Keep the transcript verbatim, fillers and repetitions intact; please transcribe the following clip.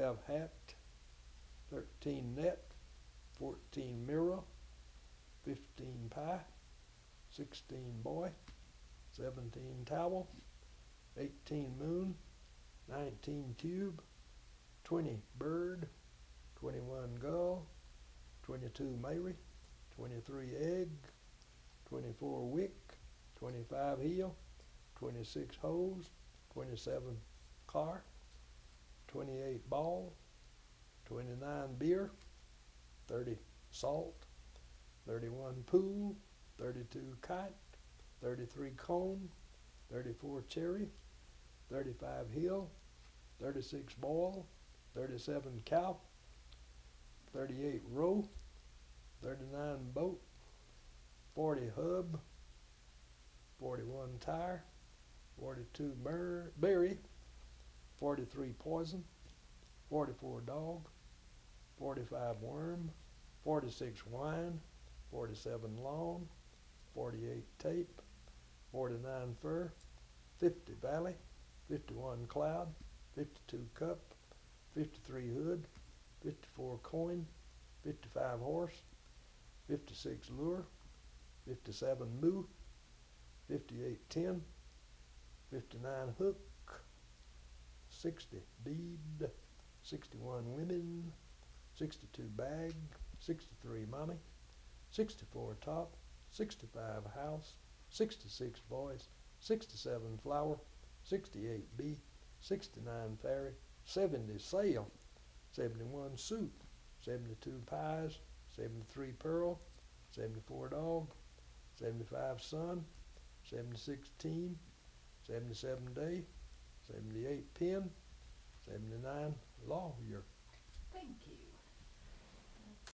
twelve hat, thirteen net, fourteen mirror, fifteen pie, sixteen boy, seventeen towel, eighteen moon, nineteen cube, twenty bird, twenty-one gull, twenty-two Mary, twenty-three egg, twenty-four wick, twenty-five heel, twenty-six hose, twenty-seven car, twenty-eight ball, twenty-nine beer, thirty salt, thirty-one pool, thirty-two kite, thirty-three cone, thirty-four cherry, thirty-five hill, thirty-six boil, thirty-seven cow, thirty-eight row, thirty-nine boat, forty hub, forty-one tire, forty-two bur- berry, forty-three poison, forty-four dog, forty-five worm, forty-six wine, forty-seven lawn, forty-eight tape, forty-nine fur, fifty valley, fifty-one cloud, fifty-two cup, fifty-three hood, fifty-four coin, fifty-five horse, fifty-six lure, fifty-seven moo, fifty-eight tin, fifty-nine hook, sixty bead, sixty-one women, sixty-two bag, sixty-three mommy, sixty-four top, sixty-five house, sixty-six boys, sixty-seven flower, sixty-eight bee, sixty-nine fairy, seventy sail, seventy-one suit, seventy-two pies, seventy-three pearl, seventy-four dog, seventy-five sun, seventy-six team, seventy-seven day, seventy-eight pin, seventy-nine lawyer.